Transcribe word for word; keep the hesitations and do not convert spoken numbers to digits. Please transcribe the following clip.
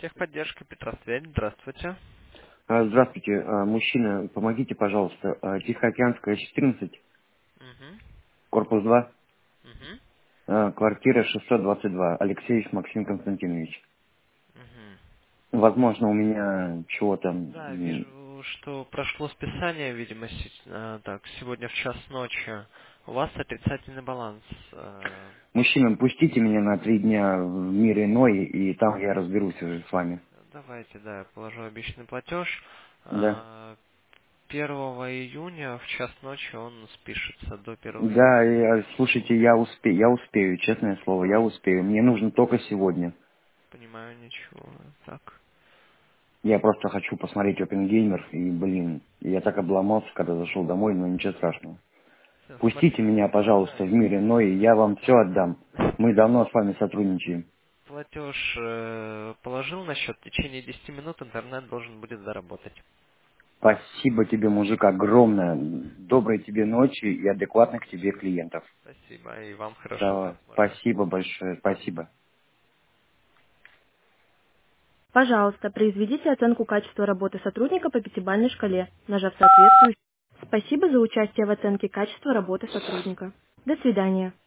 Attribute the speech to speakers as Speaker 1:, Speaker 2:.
Speaker 1: Техподдержка, Петросвязь, здравствуйте.
Speaker 2: А, Здравствуйте, а, мужчина, помогите, пожалуйста. А, Тихоокеанская, четырнадцать,
Speaker 1: Угу,
Speaker 2: корпус два,
Speaker 1: угу,
Speaker 2: а, квартира шестьсот двадцать два, Алексеевич Максим Константинович.
Speaker 1: угу.
Speaker 2: Возможно, у меня чего-то...
Speaker 1: Да,
Speaker 2: м,
Speaker 1: вижу, что прошло списание, видимо, с- э, так, сегодня в час ночи. У вас отрицательный баланс. э,
Speaker 2: Мужчина, пустите меня на три дня в мир иной, и там я разберусь уже с вами.
Speaker 1: Давайте, да, я положу обещанный платеж.
Speaker 2: Да.
Speaker 1: Э, первого июня в час ночи он спишется до первого
Speaker 2: Да,
Speaker 1: июня.
Speaker 2: я- слушайте, я успею, я успею, честное слово, я успею. Мне нужно только сегодня.
Speaker 1: Понимаю, ничего. Так.
Speaker 2: Я просто хочу посмотреть Опенгеймер, и, блин, я так обломался, когда зашел домой, но ничего страшного.
Speaker 1: Всё,
Speaker 2: Пустите
Speaker 1: смотрите,
Speaker 2: меня, пожалуйста,
Speaker 1: да,
Speaker 2: в мир иной, и я вам все отдам. Мы давно с вами сотрудничаем.
Speaker 1: платеж э, положил на счет, в течение десяти минут интернет должен будет заработать.
Speaker 2: Спасибо тебе, мужик, огромное. Доброй тебе ночи и адекватных тебе клиентов.
Speaker 1: Спасибо, и вам хорошего
Speaker 2: Давай.
Speaker 1: просмотра.
Speaker 2: Спасибо большое, спасибо.
Speaker 3: Пожалуйста, произведите оценку качества работы сотрудника по пятибалльной шкале, нажав соответствующий. Спасибо за участие в оценке качества работы сотрудника. До свидания.